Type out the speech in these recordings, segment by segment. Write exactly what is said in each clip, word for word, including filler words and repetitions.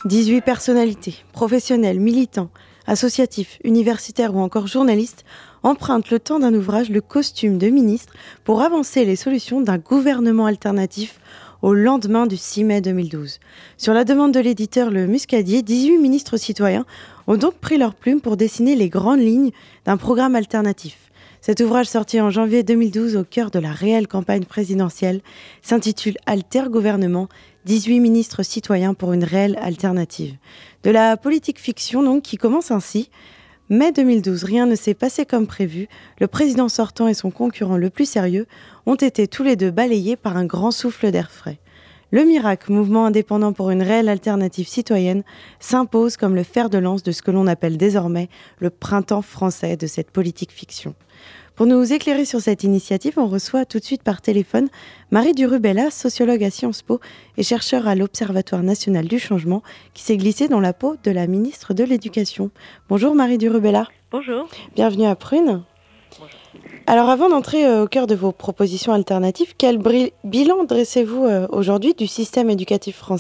dix-huit personnalités, professionnels, militants, associatifs, universitaires ou encore journalistes empruntent le temps d'un ouvrage, Le costume de ministre, pour avancer les solutions d'un gouvernement alternatif au lendemain du six mai deux mille douze. Sur la demande de l'éditeur Le Muscadier, dix-huit ministres citoyens ont donc pris leur plume pour dessiner les grandes lignes d'un programme alternatif. Cet ouvrage, sorti en janvier deux mille douze au cœur de la réelle campagne présidentielle, s'intitule Alter Gouvernement, dix-huit ministres citoyens pour une réelle alternative. De la politique fiction donc qui commence ainsi. Mai deux mille douze, rien ne s'est passé comme prévu. Le président sortant et son concurrent le plus sérieux ont été tous les deux balayés par un grand souffle d'air frais. Le Miracle, mouvement indépendant pour une réelle alternative citoyenne, s'impose comme le fer de lance de ce que l'on appelle désormais le printemps français de cette politique fiction. Pour nous éclairer sur cette initiative, on reçoit tout de suite par téléphone Marie Durubella, sociologue à Sciences Po et chercheur à l'Observatoire national du changement, qui s'est glissée dans la peau de la ministre de l'Éducation. Bonjour Marie Durubella. Bonjour. Bienvenue à Prune. Bonjour. Alors avant d'entrer euh, au cœur de vos propositions alternatives, quel bri- bilan dressez-vous euh, aujourd'hui du système éducatif français ?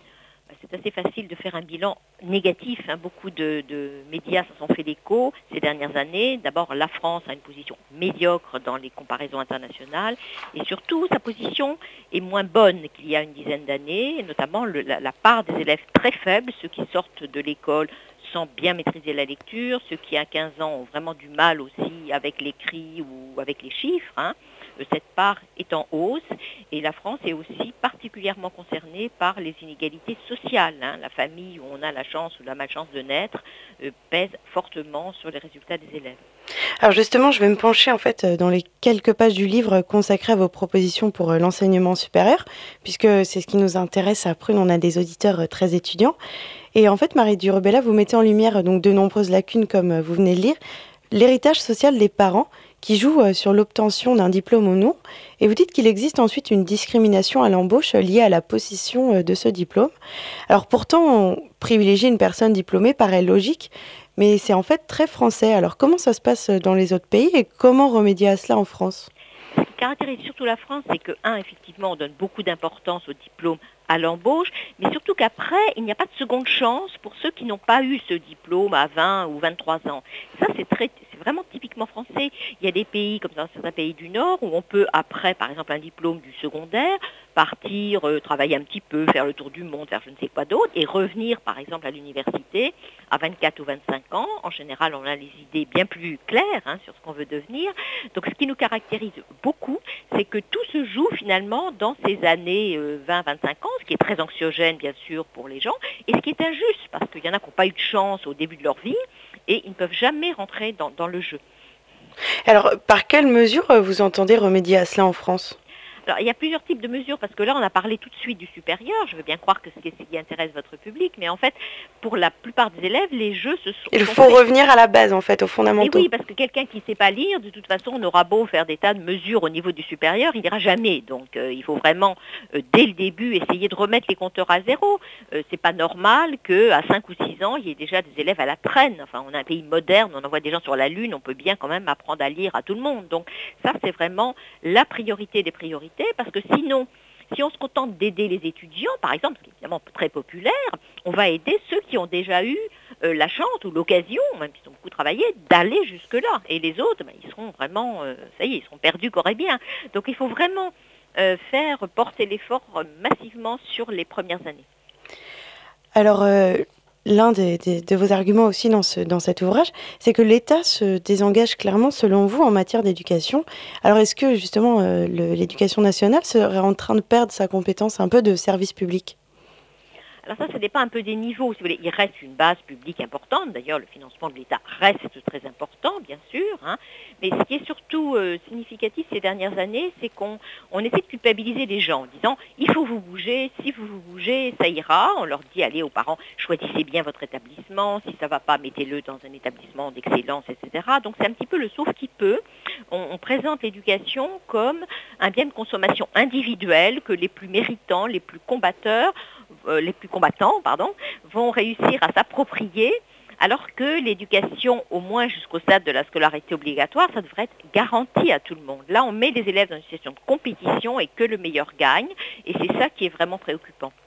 C'est assez facile de faire un bilan négatif. Hein. Beaucoup de, de médias s'en sont fait l'écho ces dernières années. D'abord, la France a une position médiocre dans les comparaisons internationales et surtout, sa position est moins bonne qu'il y a une dizaine d'années, notamment le, la, la part des élèves très faibles, ceux qui sortent de l'école sans bien maîtriser la lecture, ceux qui à quinze ans ont vraiment du mal aussi avec l'écrit ou avec les chiffres. Hein. Cette part est en hausse et la France est aussi particulièrement concernée par les inégalités sociales. Hein. La famille où on a la chance ou la malchance de naître euh, pèse fortement sur les résultats des élèves. Alors justement, je vais me pencher en fait dans les quelques pages du livre consacrées à vos propositions pour l'enseignement supérieur, puisque c'est ce qui nous intéresse à Prune. On a des auditeurs très étudiants. Et en fait, Marie Durubella, vous mettez en lumière donc de nombreuses lacunes, comme vous venez de lire, l'héritage social des parents qui joue sur l'obtention d'un diplôme ou non. Et vous dites qu'il existe ensuite une discrimination à l'embauche liée à la possession de ce diplôme. Alors pourtant, privilégier une personne diplômée paraît logique, mais c'est en fait très français. Alors comment ça se passe dans les autres pays et comment remédier à cela en France ? Ce qui caractérise surtout la France, c'est que, un, effectivement, on donne beaucoup d'importance au diplôme à l'embauche, mais surtout qu'après, il n'y a pas de seconde chance pour ceux qui n'ont pas eu ce diplôme à vingt ou vingt-trois ans. Ça, c'est très, c'est vraiment typiquement français. Il y a des pays, comme dans certains pays du Nord, où on peut, après, par exemple, un diplôme du secondaire, partir, euh, travailler un petit peu, faire le tour du monde, faire je ne sais quoi d'autre, et revenir, par exemple, à l'université à vingt-quatre ou vingt-cinq ans. En général, on a les idées bien plus claires hein, sur ce qu'on veut devenir. Donc, ce qui nous caractérise beaucoup, c'est que tout se joue finalement dans ces années euh, vingt à vingt-cinq ans, ce qui est très anxiogène, bien sûr, pour les gens, et ce qui est injuste, parce qu'il y en a qui n'ont pas eu de chance au début de leur vie, et ils ne peuvent jamais rentrer dans, dans le jeu. Alors, par quelle mesure vous entendez remédier à cela en France ? Alors, il y a plusieurs types de mesures, parce que là, on a parlé tout de suite du supérieur. Je veux bien croire que c'est ce qui intéresse votre public, mais en fait, pour la plupart des élèves, les jeux se sont... Il faut revenir à la base, en fait, aux fondamentaux. Et oui, parce que quelqu'un qui ne sait pas lire, de toute façon, on aura beau faire des tas de mesures au niveau du supérieur, il n'ira jamais. Donc, euh, il faut vraiment, euh, dès le début, essayer de remettre les compteurs à zéro. Euh, c'est pas normal qu'à cinq ou six ans, il y ait déjà des élèves à la traîne. Enfin, on a un pays moderne, on envoie des gens sur la Lune, on peut bien quand même apprendre à lire à tout le monde. Donc, ça, c'est vraiment la priorité des priorités. Parce que sinon, si on se contente d'aider les étudiants, par exemple, ce qui est évidemment très populaire, on va aider ceux qui ont déjà eu euh, la chance ou l'occasion, même s'ils ont beaucoup travaillé, d'aller jusque-là. Et les autres, ben, ils seront vraiment, euh, ça y est, ils seront perdus qu'aurait bien. Donc il faut vraiment euh, faire porter l'effort massivement sur les premières années. Alors, euh, l'un des, des, de vos arguments aussi dans, ce, dans cet ouvrage, c'est que l'État se désengage clairement, selon vous, en matière d'éducation. Alors, est-ce que, justement, euh, le, l'éducation nationale serait en train de perdre sa compétence un peu de service public ? Alors ça, ça dépend un peu des niveaux. Si vous voulez, il reste une base publique importante. D'ailleurs, le financement de l'État reste très important, bien sûr. Hein. Mais ce qui est surtout euh, significatif ces dernières années, c'est qu'on on essaie de culpabiliser les gens en disant « il faut vous bouger, si vous vous bougez, ça ira ». On leur dit « allez aux parents, choisissez bien votre établissement. Si ça ne va pas, mettez-le dans un établissement d'excellence, et cetera » Donc c'est un petit peu le sauve qui peut. On, on présente l'éducation comme un bien de consommation individuel que les plus méritants, les plus combatteurs, euh, les plus combattants, pardon, vont réussir à s'approprier, alors que l'éducation, au moins jusqu'au stade de la scolarité obligatoire, ça devrait être garanti à tout le monde. Là, on met les élèves dans une situation de compétition et que le meilleur gagne, et c'est ça qui est vraiment préoccupant.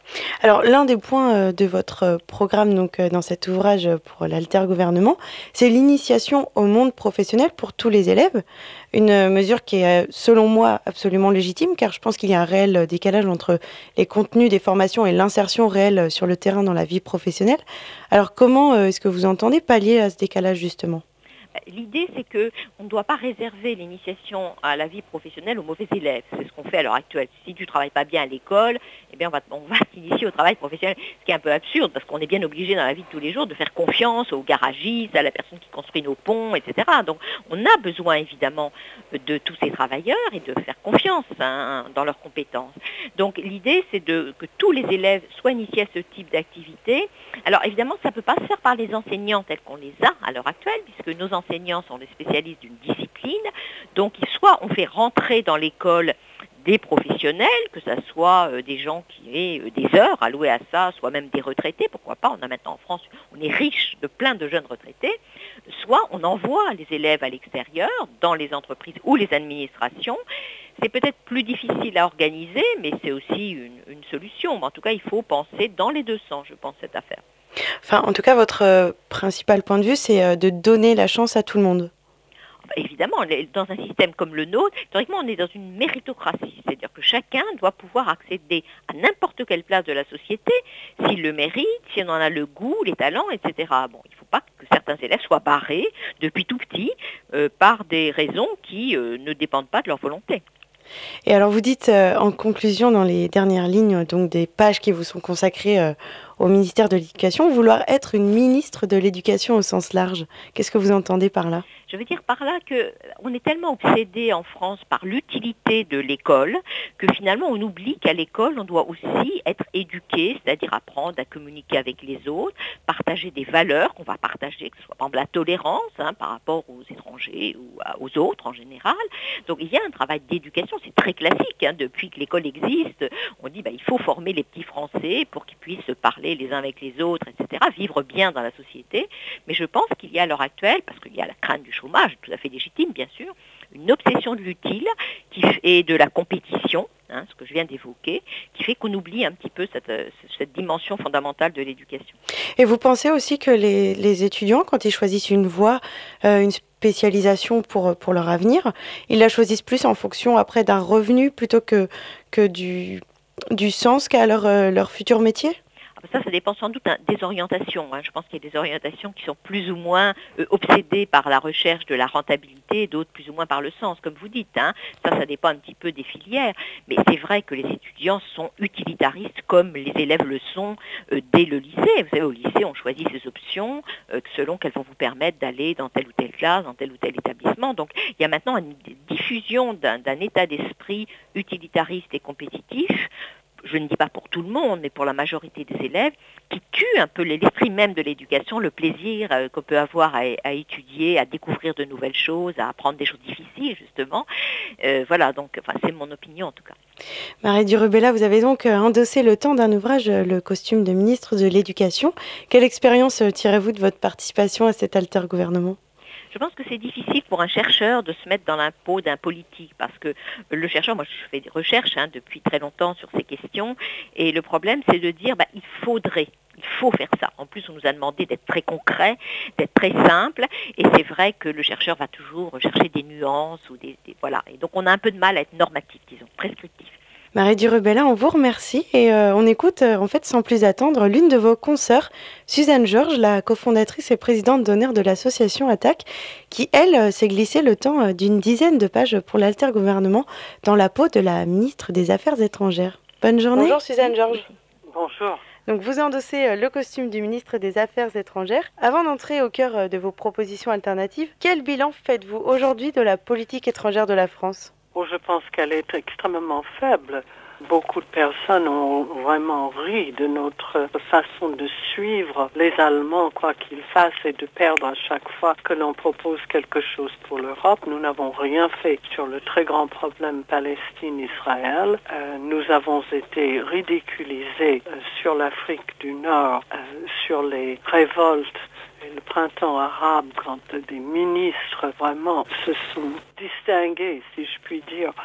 Alors, l'un des points de votre programme, donc, dans cet ouvrage pour l'altergouvernement, c'est l'initiation au monde professionnel pour tous les élèves. Une mesure qui est, selon moi, absolument légitime, car je pense qu'il y a un réel décalage entre les contenus des formations et l'insertion réelle sur le terrain dans la vie professionnelle. Alors, comment est-ce que vous entendez pallier à ce décalage, justement ? L'idée, c'est qu'on ne doit pas réserver l'initiation à la vie professionnelle aux mauvais élèves. C'est ce qu'on fait à l'heure actuelle. Si tu ne travailles pas bien à l'école, eh bien on va, on va t'initier au travail professionnel. Ce qui est un peu absurde, parce qu'on est bien obligé dans la vie de tous les jours de faire confiance aux garagistes, à la personne qui construit nos ponts, et cetera. Donc on a besoin évidemment de tous ces travailleurs et de faire confiance hein, dans leurs compétences. Donc l'idée, c'est de, que tous les élèves soient initiés à ce type d'activité. Alors évidemment, ça ne peut pas se faire par les enseignants tels qu'on les a à l'heure actuelle, puisque nos enseignants sont les spécialistes d'une discipline. Donc soit on fait rentrer dans l'école des professionnels, que ce soit euh, des gens qui aient euh, des heures allouées à ça, soit même des retraités, pourquoi pas, on a maintenant en France, on est riche de plein de jeunes retraités, soit on envoie les élèves à l'extérieur, dans les entreprises ou les administrations. C'est peut-être plus difficile à organiser, mais c'est aussi une, une solution. En tout cas, il faut penser dans les deux sens, je pense, cette affaire. Enfin, en tout cas, votre euh, principal point de vue, c'est euh, de donner la chance à tout le monde. Évidemment, dans un système comme le nôtre, théoriquement, on est dans une méritocratie, c'est-à-dire que chacun doit pouvoir accéder à n'importe quelle place de la société s'il le mérite, si on en a le goût, les talents, et cetera. Bon, il ne faut pas que certains élèves soient barrés depuis tout petit euh, par des raisons qui euh, ne dépendent pas de leur volonté. Et alors vous dites euh, en conclusion dans les dernières lignes donc des pages qui vous sont consacrées euh, au ministère de l'Éducation, vouloir être une ministre de l'Éducation au sens large. Qu'est-ce que vous entendez par là ? Je veux dire par là qu'on est tellement obsédé en France par l'utilité de l'école que finalement on oublie qu'à l'école on doit aussi être éduqué, c'est-à-dire apprendre à communiquer avec les autres, partager des valeurs qu'on va partager, que ce soit par exemple la tolérance hein, par rapport aux étrangers ou à, aux autres en général. Donc il y a un travail d'éducation, c'est très classique. Hein, depuis que l'école existe, on dit bah, il faut former les petits Français pour qu'ils puissent se parler les uns avec les autres, et cetera, vivre bien dans la société. Mais je pense qu'il y a à l'heure actuelle, parce qu'il y a la crainte du chômage, tout à fait légitime bien sûr, une obsession de l'utile qui et de la compétition, hein, ce que je viens d'évoquer, qui fait qu'on oublie un petit peu cette, cette dimension fondamentale de l'éducation. Et vous pensez aussi que les, les étudiants, quand ils choisissent une voie, euh, une spécialisation pour, pour leur avenir, ils la choisissent plus en fonction après d'un revenu plutôt que, que du, du sens qu'a leur, euh, leur futur métier ? Ça, ça dépend sans doute hein, des orientations. Hein. Je pense qu'il y a des orientations qui sont plus ou moins euh, obsédées par la recherche de la rentabilité, d'autres plus ou moins par le sens, comme vous dites. Hein. Ça, ça dépend un petit peu des filières. Mais c'est vrai que les étudiants sont utilitaristes comme les élèves le sont euh, dès le lycée. Vous savez, au lycée, on choisit ses options euh, selon qu'elles vont vous permettre d'aller dans telle ou telle classe, dans tel ou tel établissement. Donc, il y a maintenant une diffusion d'un, d'un état d'esprit utilitariste et compétitif. Je ne dis pas pour tout le monde, mais pour la majorité des élèves, qui tue un peu l'esprit même de l'éducation, le plaisir euh, qu'on peut avoir à, à étudier, à découvrir de nouvelles choses, à apprendre des choses difficiles, justement. Euh, voilà, donc enfin, c'est mon opinion en tout cas. Marie Durubella, vous avez donc endossé le temps d'un ouvrage, le costume de ministre de l'Éducation. Quelle expérience tirez-vous de votre participation à cet altergouvernement ? Je pense que c'est difficile pour un chercheur de se mettre dans la peau d'un politique parce que le chercheur, moi je fais des recherches hein, depuis très longtemps sur ces questions et le problème c'est de dire bah, il faudrait, il faut faire ça. En plus on nous a demandé d'être très concret, d'être très simple et c'est vrai que le chercheur va toujours rechercher des nuances ou des, des voilà et donc on a un peu de mal à être normatif, disons, prescriptif. Marie Durubella, on vous remercie et euh, on écoute euh, en fait sans plus attendre l'une de vos consoeurs, Suzanne Georges, la cofondatrice et présidente d'honneur de l'association Attaque, qui elle euh, s'est glissée le temps euh, d'une dizaine de pages pour l'altergouvernement dans la peau de la ministre des Affaires étrangères. Bonne journée. Bonjour Suzanne Georges. Bonjour. Donc vous endossez euh, le costume du ministre des Affaires étrangères. Avant d'entrer au cœur euh, de vos propositions alternatives, quel bilan faites-vous aujourd'hui de la politique étrangère de la France ? Oh, je pense qu'elle est extrêmement faible. Beaucoup de personnes ont vraiment ri de notre façon de suivre les Allemands, quoi qu'ils fassent, et de perdre à chaque fois que l'on propose quelque chose pour l'Europe. Nous n'avons rien fait sur le très grand problème Palestine-Israël. Euh, nous avons été ridiculisés euh, sur l'Afrique du Nord, euh, sur les révoltes, le printemps arabe, quand des ministres vraiment se sont distingués, si je puis dire,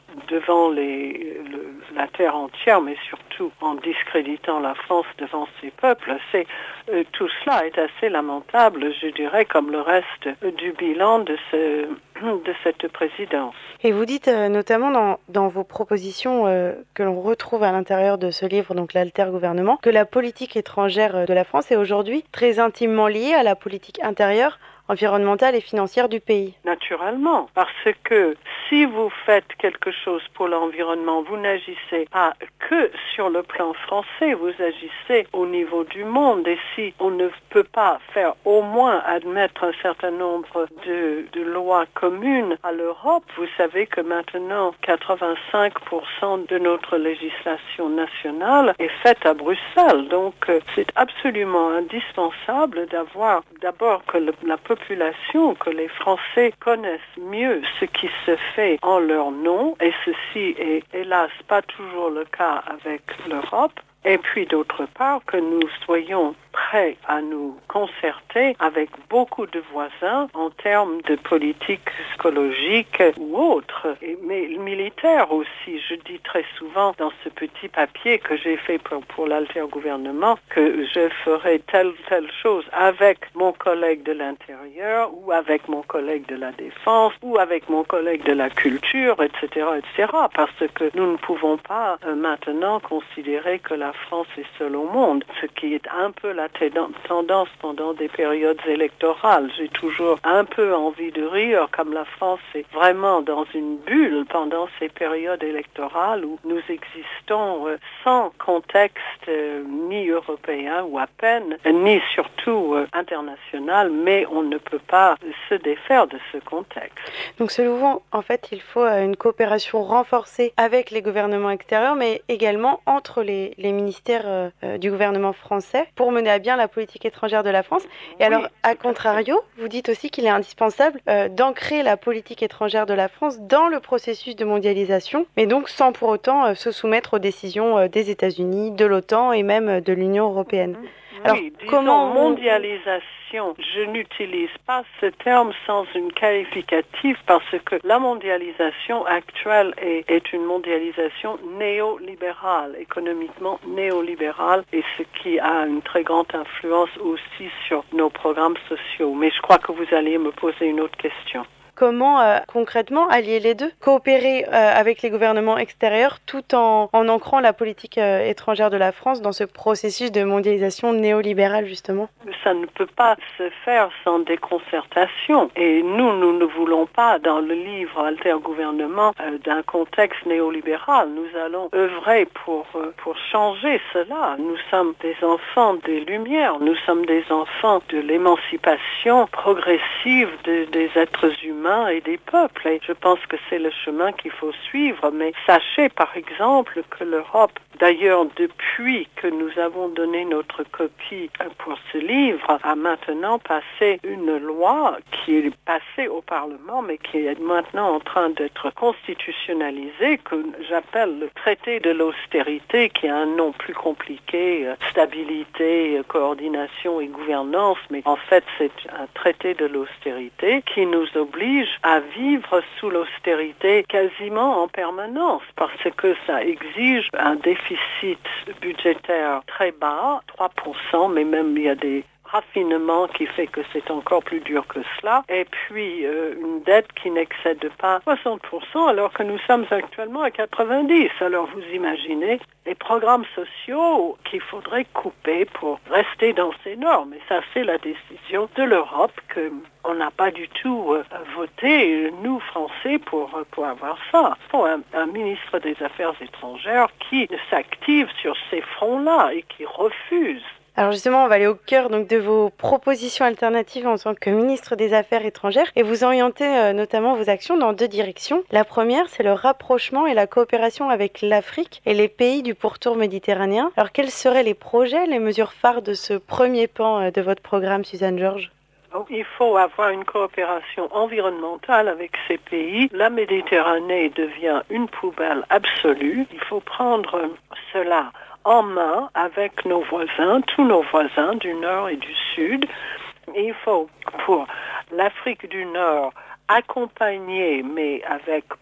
devant les, le, la terre entière, mais surtout en discréditant la France devant ses peuples. C'est, euh, tout cela est assez lamentable, je dirais, comme le reste du bilan de, ce, de cette présidence. Et vous dites euh, notamment dans, dans vos propositions euh, que l'on retrouve à l'intérieur de ce livre, donc l'Alter-Gouvernement, que la politique étrangère de la France est aujourd'hui très intimement liée à la politique intérieure, environnementale et financière du pays. Naturellement, parce que si vous faites quelque chose pour l'environnement, vous n'agissez pas que sur le plan français, vous agissez au niveau du monde. Et si on ne peut pas faire au moins admettre un certain nombre de, de lois communes à l'Europe, vous savez que maintenant quatre-vingt-cinq pour cent de notre législation nationale est faite à Bruxelles. Donc c'est absolument indispensable d'avoir d'abord que le, la population population, que les Français connaissent mieux ce qui se fait en leur nom, et ceci est hélas pas toujours le cas avec l'Europe. Et puis d'autre part, que nous soyons prêts à nous concerter avec beaucoup de voisins en termes de politique écologique ou autre, et, mais militaire aussi. Je dis très souvent dans ce petit papier que j'ai fait pour, pour l'Alter-Gouvernement que je ferai telle ou telle chose avec mon collègue de l'Intérieur ou avec mon collègue de la Défense ou avec mon collègue de la Culture, et cetera, et cetera, parce que nous ne pouvons pas euh, maintenant considérer que la La France est seule au monde, ce qui est un peu la tendance pendant des périodes électorales. J'ai toujours un peu envie de rire, comme la France est vraiment dans une bulle pendant ces périodes électorales où nous existons sans contexte euh, ni européen ou à peine, ni surtout euh, international, mais on ne peut pas se défaire de ce contexte. Donc selon vous, en fait, il faut une coopération renforcée avec les gouvernements extérieurs, mais également entre les, les ministère euh, du gouvernement français pour mener à bien la politique étrangère de la France. Et alors, oui, à contrario, vous dites aussi qu'il est indispensable euh, d'ancrer la politique étrangère de la France dans le processus de mondialisation, mais donc sans pour autant euh, se soumettre aux décisions euh, des États-Unis, de l'OTAN et même euh, de l'Union européenne. Alors, oui, disons, comment mondialisation, je n'utilise pas ce terme sans une qualificatif parce que la mondialisation actuelle est, est une mondialisation néolibérale, économiquement néolibérale, et ce qui a une très grande influence aussi sur nos programmes sociaux. Mais je crois que vous allez me poser une autre question. Comment euh, concrètement allier les deux, coopérer euh, avec les gouvernements extérieurs tout en, en ancrant la politique euh, étrangère de la France dans ce processus de mondialisation néolibérale justement? Ça ne peut pas se faire sans des concertations. Et nous, nous ne voulons pas, dans le livre Alter-Gouvernement, euh, d'un contexte néolibéral. Nous allons œuvrer pour, euh, pour changer cela. Nous sommes des enfants des Lumières, nous sommes des enfants de l'émancipation progressive de, des êtres humains et des peuples. Et je pense que c'est le chemin qu'il faut suivre. Mais sachez par exemple que l'Europe, d'ailleurs depuis que nous avons donné notre copie pour ce livre, a maintenant passé une loi qui est passée au Parlement mais qui est maintenant en train d'être constitutionnalisée, que j'appelle le traité de l'austérité, qui a un nom plus compliqué, stabilité, coordination et gouvernance, mais en fait c'est un traité de l'austérité qui nous oblige à vivre sous l'austérité quasiment en permanence, parce que ça exige un déficit budgétaire très bas, trois pour cent, mais même il y a des raffinement qui fait que c'est encore plus dur que cela, et puis euh, une dette qui n'excède pas soixante pour cent alors que nous sommes actuellement à quatre-vingt-dix pour cent. Alors vous imaginez les programmes sociaux qu'il faudrait couper pour rester dans ces normes. Et ça, c'est la décision de l'Europe qu'on n'a pas du tout euh, voté, nous, Français, pour, pour avoir ça. Pour un, un ministre des Affaires étrangères qui s'active sur ces fronts-là et qui refuse. Alors justement, on va aller au cœur donc, de vos propositions alternatives en tant que ministre des Affaires étrangères et vous orientez euh, notamment vos actions dans deux directions. La première, c'est le rapprochement et la coopération avec l'Afrique et les pays du pourtour méditerranéen. Alors quels seraient les projets, les mesures phares de ce premier pan euh, de votre programme, Suzanne Georges ? Il faut avoir une coopération environnementale avec ces pays. La Méditerranée devient une poubelle absolue. Il faut prendre cela en main avec nos voisins, tous nos voisins du Nord et du Sud. Il faut, pour l'Afrique du Nord, accompagner, mais avec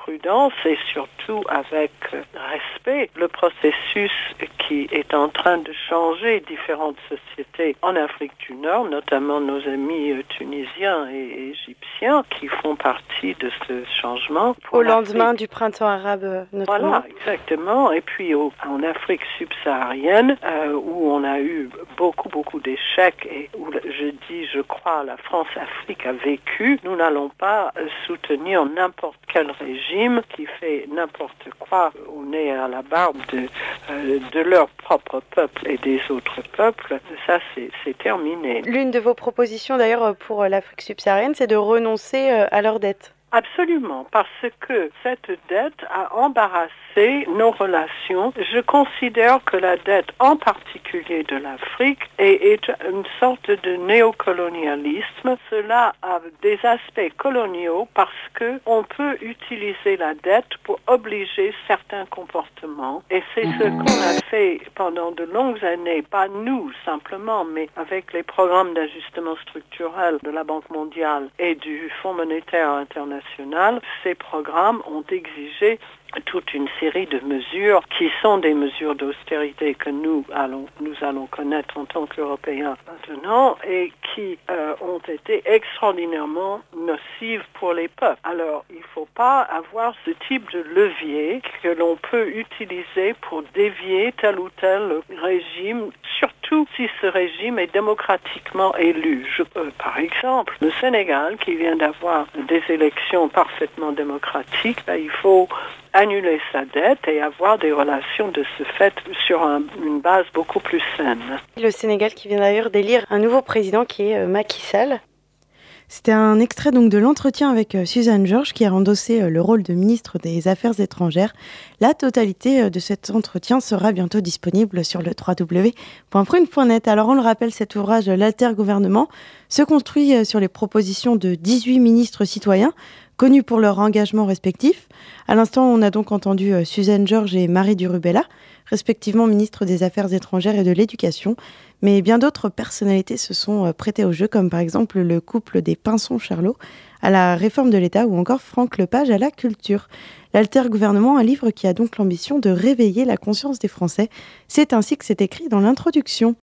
prudence et surtout avec respect le processus qui est en train de changer différentes sociétés en Afrique du Nord, notamment nos amis tunisiens et égyptiens qui font partie de ce changement. Au lendemain du printemps arabe, notamment. Voilà, exactement. Et puis au, en Afrique subsaharienne, euh, où on a eu beaucoup, beaucoup d'échecs et où je dis, je crois, la France-Afrique a vécu, nous n'allons pas soutenir n'importe quel régime qui fait n'importe quoi au nez à la barbe de, euh, de leur propre peuple et des autres peuples. Ça, c'est, c'est terminé. L'une de vos propositions, d'ailleurs, pour l'Afrique subsaharienne, c'est de renoncer à leur dette. Absolument, parce que cette dette a embarrassé nos relations. Je considère que la dette, en particulier de l'Afrique, est, est une sorte de néocolonialisme. Cela a des aspects coloniaux parce que on peut utiliser la dette pour obliger certains comportements. Et c'est ce qu'on a fait pendant de longues années, pas nous simplement, mais avec les programmes d'ajustement structurel de la Banque mondiale et du Fonds monétaire international. Ces programmes ont exigé toute une série de mesures qui sont des mesures d'austérité que nous allons, nous allons connaître en tant qu'Européens maintenant et qui euh, ont été extraordinairement nocives pour les peuples. Alors, il ne faut pas avoir ce type de levier que l'on peut utiliser pour dévier tel ou tel régime, surtout si ce régime est démocratiquement élu. Je, euh, par exemple, le Sénégal, qui vient d'avoir des élections parfaitement démocratiques, ben, il faut annuler sa dette et avoir des relations de ce fait sur un, une base beaucoup plus saine. Le Sénégal qui vient d'ailleurs d'élire un nouveau président qui est euh, Macky Sall. C'était un extrait donc de l'entretien avec euh, Suzanne Georges qui a endossé euh, le rôle de ministre des Affaires étrangères. La totalité euh, de cet entretien sera bientôt disponible sur le w w w point prune point net. Alors on le rappelle, cet ouvrage, l'Altergouvernement, se construit euh, sur les propositions de dix-huit ministres citoyens connus pour leur engagement respectif. À l'instant, on a donc entendu euh, Suzanne Georges et Marie Durubella, respectivement ministres des Affaires étrangères et de l'Éducation. Mais bien d'autres personnalités se sont euh, prêtées au jeu, comme par exemple le couple des Pinson-Charlot à la réforme de l'État ou encore Franck Lepage à la culture. L'Altergouvernement, un livre qui a donc l'ambition de réveiller la conscience des Français. C'est ainsi que c'est écrit dans l'introduction.